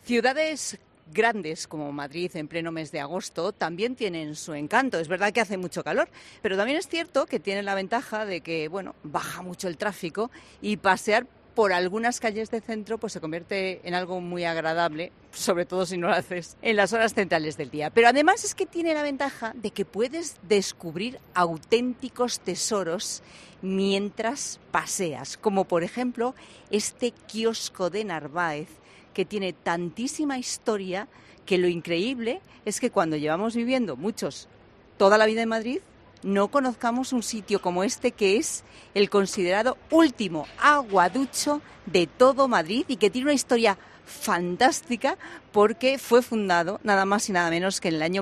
Ciudades grandes como Madrid en pleno mes de agosto también tienen su encanto. Es verdad que hace mucho calor, pero también es cierto que tienen la ventaja de que, baja mucho el tráfico y pasear por algunas calles de centro pues se convierte en algo muy agradable, sobre todo si no lo haces en las horas centrales del día. Pero además es que tiene la ventaja de que puedes descubrir auténticos tesoros mientras paseas, como por ejemplo este kiosco de Narváez, que tiene tantísima historia que lo increíble es que cuando llevamos viviendo muchos toda la vida en Madrid, no conozcamos un sitio como este, que es el considerado último aguaducho de todo Madrid y que tiene una historia fantástica porque fue fundado nada más y nada menos que en el año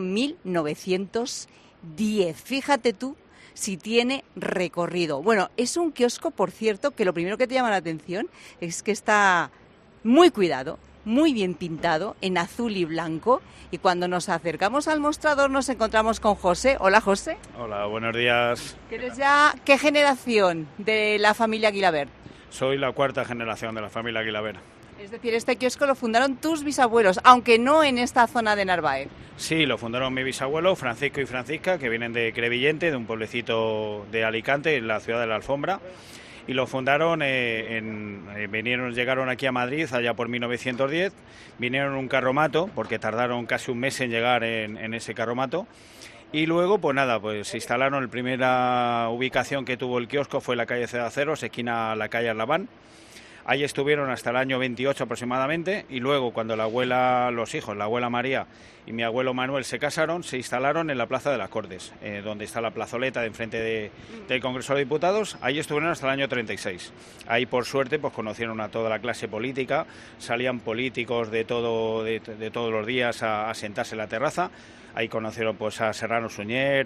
1910. Fíjate tú si tiene recorrido. Bueno, es un kiosco, por cierto, que lo primero que te llama la atención es que está muy cuidado, muy bien pintado, en azul y blanco. Y cuando nos acercamos al mostrador nos encontramos con José. Hola, José. Hola, buenos días. ¿Qué generación de la familia Guilabert? Soy la cuarta generación de la familia Guilabert. Es decir, este kiosco lo fundaron tus bisabuelos, aunque no en esta zona de Narváez. Sí, lo fundaron mi bisabuelo, Francisco y Francisca, que vienen de Crevillente, de un pueblecito de Alicante, en la ciudad de la Alfombra. Y lo fundaron, llegaron aquí a Madrid allá por 1910, vinieron en un carromato, porque tardaron casi un mes en llegar en ese carromato, y luego pues se instalaron. La primera ubicación que tuvo el kiosco fue la calle Cedaceros, esquina la calle Arlabán. Ahí estuvieron hasta el año 28 aproximadamente, y luego cuando los hijos, la abuela María y mi abuelo Manuel se casaron, se instalaron en la Plaza de las Cortes, donde está la plazoleta de enfrente del Congreso de Diputados. Ahí estuvieron hasta el año 36. Ahí, por suerte, pues conocieron a toda la clase política, salían políticos de todos los días a sentarse en la terraza. Ahí conocieron pues a Serrano Suñer,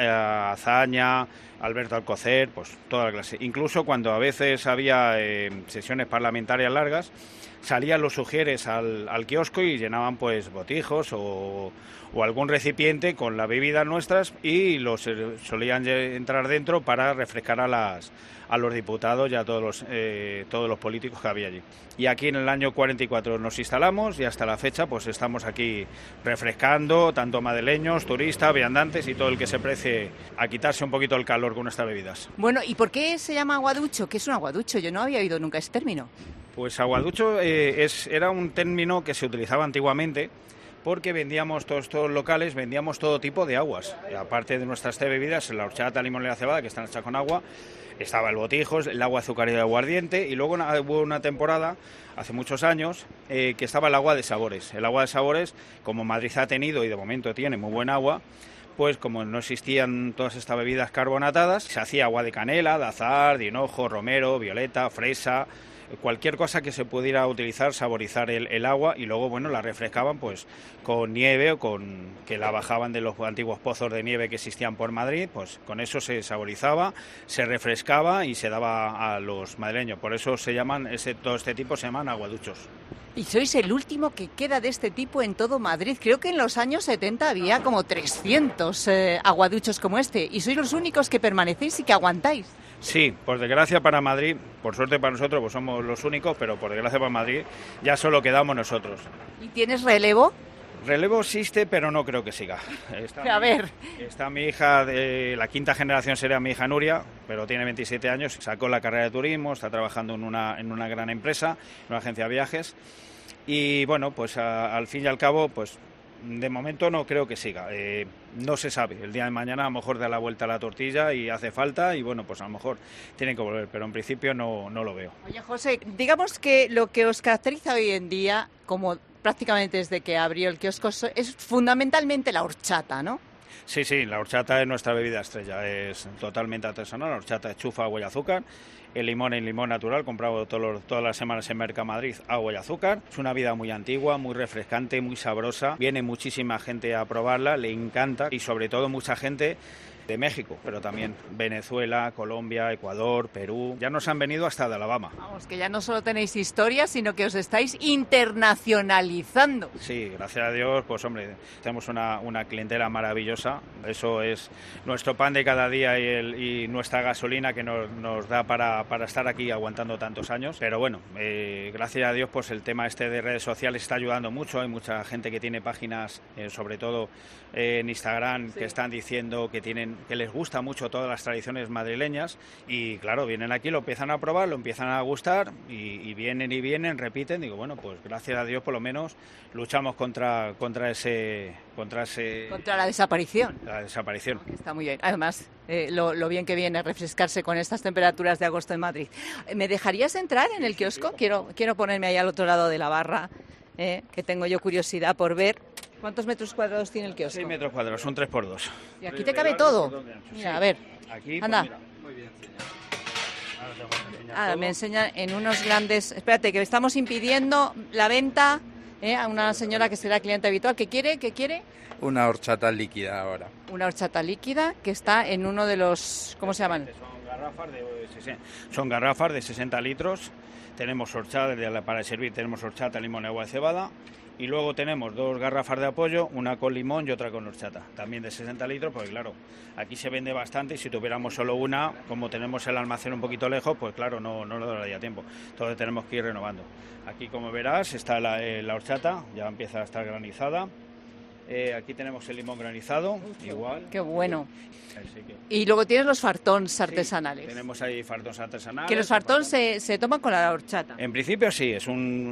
a Azaña, Alberto Alcocer, pues toda la clase. Incluso cuando a veces había sesiones parlamentarias largas, salían los sugieres al kiosco y llenaban pues botijos o algún recipiente con las bebidas nuestras, y solían entrar dentro para refrescar a los diputados y a todos los políticos que había allí. Y aquí en el año 44 nos instalamos y hasta la fecha pues estamos aquí refrescando tanto madrileños, turistas, viandantes y todo el que se precie a quitarse un poquito el calor con nuestras bebidas. Bueno, ¿y por qué se llama aguaducho? ¿Qué es un aguaducho? Yo no había oído nunca ese término. Pues aguaducho era un término que se utilizaba antiguamente porque vendíamos todos estos locales, vendíamos todo tipo de aguas. Y aparte de nuestras tres bebidas, la horchata, limón y la cebada, que están hechas con agua, estaba el botijos, el agua azucarera y aguardiente, y luego hubo una temporada, hace muchos años, que estaba el agua de sabores. El agua de sabores, como Madrid ha tenido y de momento tiene muy buen agua, pues como no existían todas estas bebidas carbonatadas, se hacía agua de canela, de azahar, de hinojo, romero, violeta, fresa, cualquier cosa que se pudiera utilizar, saborizar el agua, y luego la refrescaban pues con nieve o que la bajaban de los antiguos pozos de nieve que existían por Madrid. Pues con eso se saborizaba, se refrescaba y se daba a los madrileños. Por eso todo este tipo se llaman aguaduchos. Y sois el último que queda de este tipo en todo Madrid. Creo que en los años 70 había como 300 aguaduchos como este, y sois los únicos que permanecéis y que aguantáis. Sí, por desgracia para Madrid, por suerte para nosotros, pues somos los únicos, pero por desgracia para Madrid ya solo quedamos nosotros. ¿Y tienes relevo? Relevo existe, pero no creo que siga. Está mi hija, la quinta generación sería mi hija Nuria, pero tiene 27 años, sacó la carrera de turismo, está trabajando en una gran empresa, en una agencia de viajes, y pues al fin y al cabo, pues de momento no creo que siga. No se sabe, el día de mañana a lo mejor da la vuelta a la tortilla y hace falta, y pues a lo mejor tienen que volver, pero en principio no lo veo. Oye, José, digamos que lo que os caracteriza hoy en día, como prácticamente desde que abrió el kiosco, es fundamentalmente la horchata, ¿no? Sí, la horchata es nuestra bebida estrella, es totalmente artesanal. La horchata es chufa, agua y azúcar. El limón es limón natural, comprado todas las semanas en Mercamadrid, agua y azúcar. Es una bebida muy antigua, muy refrescante, muy sabrosa. Viene muchísima gente a probarla, le encanta, y sobre todo mucha gente de México, pero también Venezuela, Colombia, Ecuador, Perú. Ya nos han venido hasta de Alabama. Vamos, que ya no solo tenéis historia, sino que os estáis internacionalizando. Sí, gracias a Dios, pues hombre, tenemos una clientela maravillosa. Eso es nuestro pan de cada día y nuestra gasolina que nos da para estar aquí aguantando tantos años. Pero bueno, gracias a Dios, pues el tema este de redes sociales está ayudando mucho. Hay mucha gente que tiene páginas, sobre todo en Instagram, sí, que están diciendo que les gusta mucho todas las tradiciones madrileñas y claro, vienen aquí, lo empiezan a probar, lo empiezan a gustar y vienen, repiten. Digo, bueno, pues gracias a Dios por lo menos luchamos contra la desaparición. La desaparición. Está muy bien. Además, lo bien que viene refrescarse con estas temperaturas de agosto en Madrid. ¿Me dejarías entrar en el kiosco? Quiero ponerme ahí al otro lado de la barra, que tengo yo curiosidad por ver. ¿Cuántos metros cuadrados tiene el kiosco? 6 metros cuadrados, un 3x2. Y aquí te cabe todo. Mira, a ver. Aquí, anda. Pues mira, muy bien. Ahora me enseñan en unos grandes... Espérate, que estamos impidiendo la venta a una señora que será cliente habitual. ¿Qué quiere? Una horchata líquida ahora. Una horchata líquida que está en uno de los... ¿Cómo se llaman? Son garrafas de 60 litros. Tenemos horchata para servir, tenemos horchata, limón y agua de cebada. Y luego tenemos 2 garrafas de apoyo, una con limón y otra con horchata, también de 60 litros, porque claro, aquí se vende bastante y si tuviéramos solo una, como tenemos el almacén un poquito lejos, pues claro, no nos daría tiempo. Entonces tenemos que ir renovando. Aquí, como verás, está la horchata, ya empieza a estar granizada. Aquí tenemos el limón granizado, igual. ¡Qué bueno! Y luego tienes los fartons artesanales. Sí, tenemos ahí fartons artesanales. ¿Que los fartons se toman con la horchata? En principio sí, el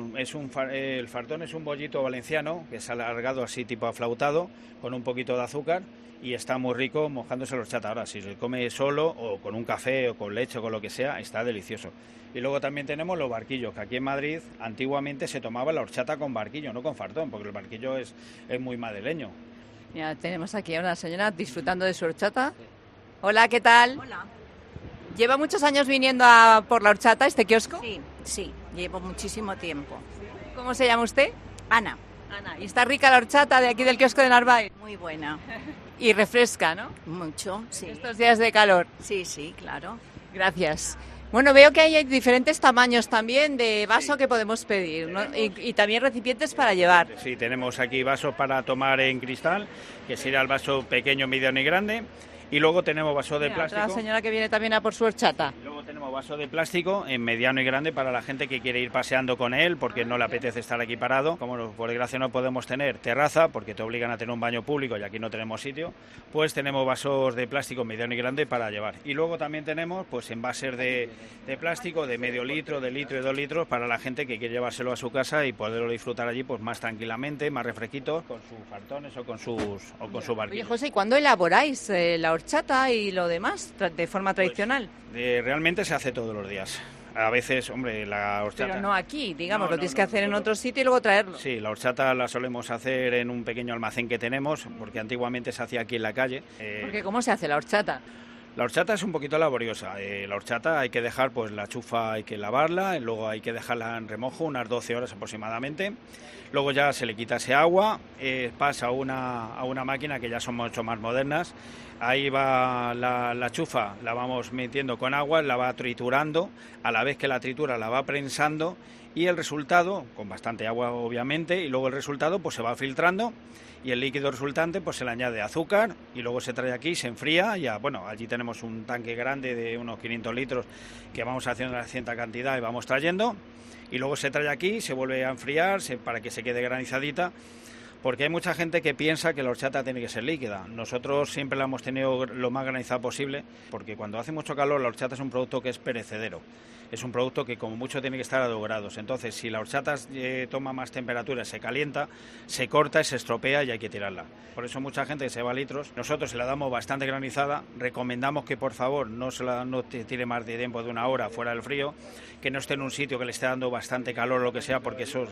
fartón es un bollito valenciano que es alargado así tipo aflautado, con un poquito de azúcar y está muy rico mojándose la horchata. Ahora, si se come solo o con un café o con leche o con lo que sea, está delicioso. Y luego también tenemos los barquillos, que aquí en Madrid antiguamente se tomaba la horchata con barquillo, no con fartón, porque el barquillo es muy madrileño. Mira, tenemos aquí a una señora disfrutando de su horchata. Hola, ¿qué tal? Hola. ¿Lleva muchos años viniendo por la horchata, este kiosco? Sí, llevo muchísimo tiempo. ¿Cómo se llama usted? Ana. ¿Y está rica la horchata de aquí del kiosco de Narváez? Muy buena. Y refresca, ¿no? Mucho, sí. Estos días de calor. Sí, claro. Gracias. Bueno, veo que hay diferentes tamaños también de vaso que podemos pedir, ¿no? Y también recipientes para llevar. Sí, tenemos aquí vasos para tomar en cristal, que sería el vaso pequeño, mediano y grande. Y luego tenemos vaso de plástico. Otra señora que viene también a por su horchata. Luego tenemos vaso de plástico en mediano y grande para la gente que quiere ir paseando con él porque no le apetece estar aquí parado. Como por desgracia no podemos tener terraza porque te obligan a tener un baño público y aquí no tenemos sitio, pues tenemos vasos de plástico mediano y grande para llevar. Y luego también tenemos pues envases de plástico de medio litro, de litro y 2 litros para la gente que quiere llevárselo a su casa y poderlo disfrutar allí pues más tranquilamente, más refresquito, con sus fartones o con su barquillo. Oye, José, ¿y cuándo elaboráis la horchata y lo demás de forma tradicional? Pues, realmente se hace todos los días. A veces, hombre, la horchata... Pero no aquí, digamos, lo tienes que hacer en otro sitio y luego traerlo. Sí, la horchata la solemos hacer en un pequeño almacén que tenemos, porque antiguamente se hacía aquí en la calle. Porque ¿cómo se hace la horchata? La horchata es un poquito laboriosa. La horchata hay que dejar, pues la chufa hay que lavarla, y luego hay que dejarla en remojo unas 12 horas aproximadamente. Luego ya se le quita ese agua, pasa a una máquina que ya son mucho más modernas. Ahí va la chufa, la vamos metiendo con agua, la va triturando, a la vez que la tritura la va prensando y el resultado, con bastante agua obviamente, y luego el resultado pues se va filtrando y el líquido resultante pues se le añade azúcar y luego se trae aquí, se enfría. Ya, bueno, allí tenemos un tanque grande de unos 500 litros que vamos haciendo la cierta cantidad y vamos trayendo. Y luego se trae aquí, se vuelve a enfriar para que se quede granizadita, porque hay mucha gente que piensa que la horchata tiene que ser líquida. Nosotros siempre la hemos tenido lo más granizada posible, porque cuando hace mucho calor la horchata es un producto que es perecedero. Es un producto que como mucho tiene que estar a 2 grados. Entonces, si la horchata toma más temperatura, se calienta, se corta y se estropea y hay que tirarla. Por eso mucha gente se va a litros. Nosotros se la damos bastante granizada. Recomendamos que por favor no tire más de tiempo de 1 hora fuera del frío, que no esté en un sitio que le esté dando bastante calor o lo que sea, porque eso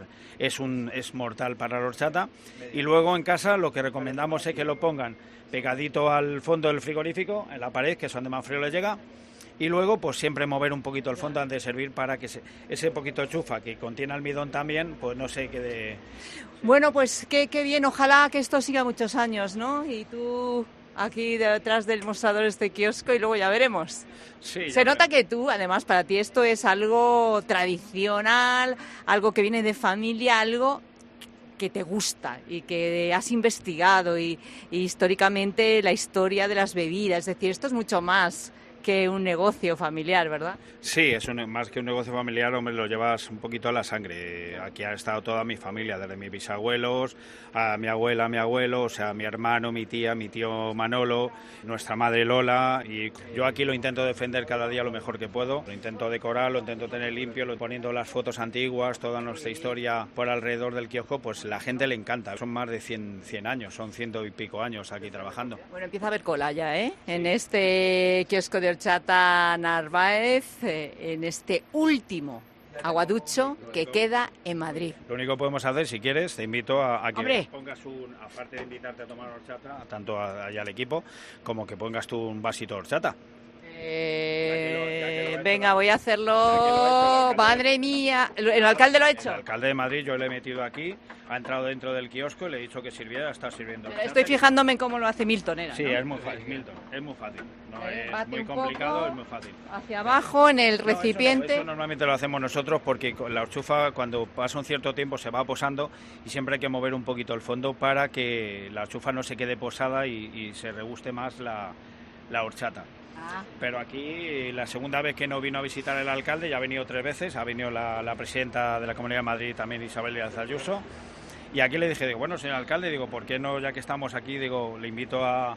es mortal para la horchata. Y luego en casa lo que recomendamos es que lo pongan pegadito al fondo del frigorífico, en la pared, que es donde más frío les llega. Y luego, pues siempre mover un poquito el fondo antes de servir para que ese poquito de chufa que contiene almidón también, pues no se quede... Bueno, pues qué bien, ojalá que esto siga muchos años, ¿no? Y tú aquí detrás del mostrador este kiosco y luego ya veremos. Sí, Se nota que tú, además, para ti esto es algo tradicional, algo que viene de familia, algo que te gusta y que has investigado y históricamente la historia de las bebidas. Es decir, esto es mucho más que un negocio familiar, ¿verdad? Sí, es más que un negocio familiar, hombre, lo llevas un poquito a la sangre. Aquí ha estado toda mi familia, desde mis bisabuelos, a mi abuela, a mi abuelo, o sea, mi hermano, mi tía, mi tío Manolo, nuestra madre Lola, y yo aquí lo intento defender cada día lo mejor que puedo. Lo intento decorar, lo intento tener limpio, poniendo las fotos antiguas, toda nuestra historia por alrededor del kiosco, pues la gente le encanta. Son más de 100 años, son 100 y pico años aquí trabajando. Bueno, empieza a haber cola ya, ¿eh? En este kiosco de horchata Narváez, en este último aguaducho que queda en Madrid. Lo único que podemos hacer, si quieres, te invito a que ¡Hombre! pongas aparte de invitarte a tomar horchata, tanto allá al equipo, como que pongas tú un vasito de horchata. Venga, voy a hacerlo. alcalde. Madre mía. ¿El alcalde lo ha hecho? El alcalde de Madrid, yo le he metido aquí, ha entrado dentro del kiosco y le he dicho que sirviera, está sirviendo. Estoy fijándome en cómo lo hace Milton, ¿era? Sí, ¿no? es muy fácil, Milton, es muy fácil. No es Bate muy un complicado, poco es muy fácil. hacia abajo en el No, recipiente. eso normalmente lo hacemos nosotros porque la horchufa cuando pasa un cierto tiempo se va posando y siempre hay que mover un poquito el fondo para que la horchufa no se quede posada y se reguste más la horchata. Pero aquí la segunda vez que no vino a visitar el alcalde, ya ha venido 3 veces, ha venido la presidenta de la Comunidad de Madrid también, Isabel Díaz Ayuso, y aquí le dije, digo, bueno, señor alcalde, digo, ¿por qué no, ya que estamos aquí, digo, le invito a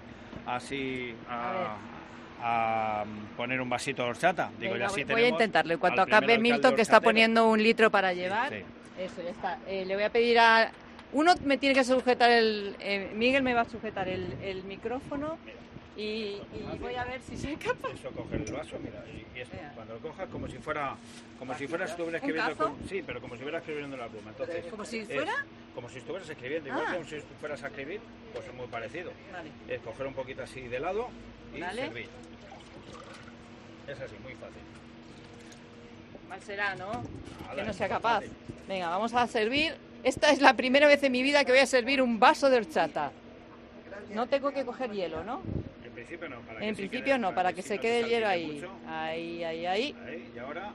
poner un vasito de horchata? Digo, Venga, ya sí voy a intentarlo. En cuanto acabe Milton, que está poniendo 1 litro para llevar. Sí. Eso, ya está. Le voy a pedir a... Uno me tiene que sujetar Miguel me va a sujetar el micrófono y voy a ver si soy capaz. Eso, coger el vaso, mira, y esto, cuando lo cojas como si fueras estuviera ¿Un escribiendo cazo? Sí, pero como si estuvieras escribiendo en la pluma. Entonces, ¿Como si fuera? Como si estuvieras escribiendo, igual que si fueras a escribir, pues es muy parecido. Vale. Es coger un poquito así de lado y Vale. servir. Es así, muy fácil. Mal será, ¿no? Nada, Que no sea muy capaz. fácil. Venga, vamos a servir. Esta es la primera vez en mi vida que voy a servir un vaso de horchata. No tengo que coger hielo, ¿no? En principio no, En principio no, para que se quede el hielo ahí. Mucho. Ahí. Ahí, y ahora...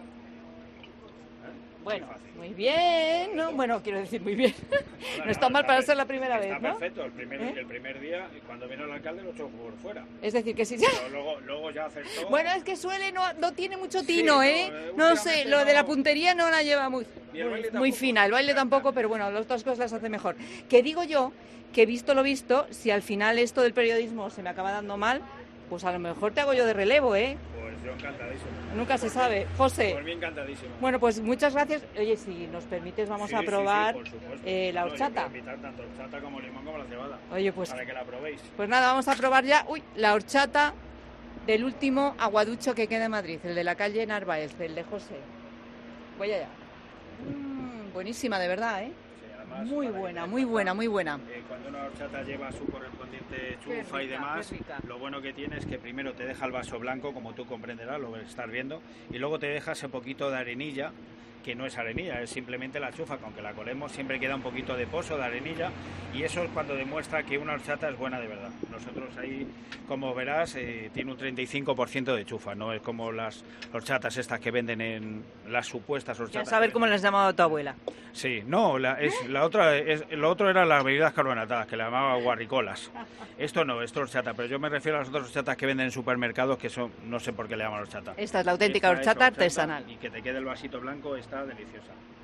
Bueno, fácil. muy bien, ¿no? Bueno, quiero decir muy bien. No está mal para ser la primera vez, Está ¿no? perfecto, el primer día, cuando vino el alcalde lo echó por fuera. Es decir, que si ya... Pero luego ya acertó. Bueno, es que suele, no tiene mucho Sí, tino, no, ¿eh? No sé, últimamente lo de la no. puntería no la lleva muy Y el baile muy tampoco. fina. El baile tampoco, pero bueno, las otras cosas las hace mejor. Que digo yo, que visto lo visto, si al final esto del periodismo se me acaba dando mal, pues a lo mejor te hago yo de relevo, ¿eh? Pues yo encantadísimo. Nunca se sabe. José. Por mí encantadísimo. Bueno, pues muchas gracias. Oye, si nos permites, vamos a probar por supuesto. la No, yo horchata. voy a invitar tanto horchata como limón como la cebada. Oye, pues, Para que la probéis. pues nada, vamos a probar ya la horchata del último aguaducho que queda en Madrid, el de la calle Narváez, el de José. Voy allá. Buenísima, de verdad, ¿eh? Sí, además, Muy para que buena, te muy cuenta, buena, muy buena. Cuando una horchata lleva su correspondiente Qué chufa y rica, demás, qué rica. lo bueno que tiene es que primero te deja el vaso blanco, como tú comprenderás, lo estás viendo, y luego te deja ese poquito de arenilla, que no es arenilla, es simplemente la chufa, que aunque la colemos siempre queda un poquito de pozo de arenilla, y eso es cuando demuestra que una horchata es buena de verdad. Nosotros ahí, como verás, tiene un 35% de chufa, no es como las horchatas estas que venden en las supuestas Ya horchatas. saber cómo le has llamado a tu abuela. Sí, no, lo otro eran las bebidas carbonatadas, que le llamaba guarricolas. Esto no, esto es horchata, pero yo me refiero a las otras horchatas que venden en supermercados, que son, no sé por qué le llaman horchata. Esta es la auténtica Esta es horchata artesanal. y que te quede el vasito blanco está deliciosa.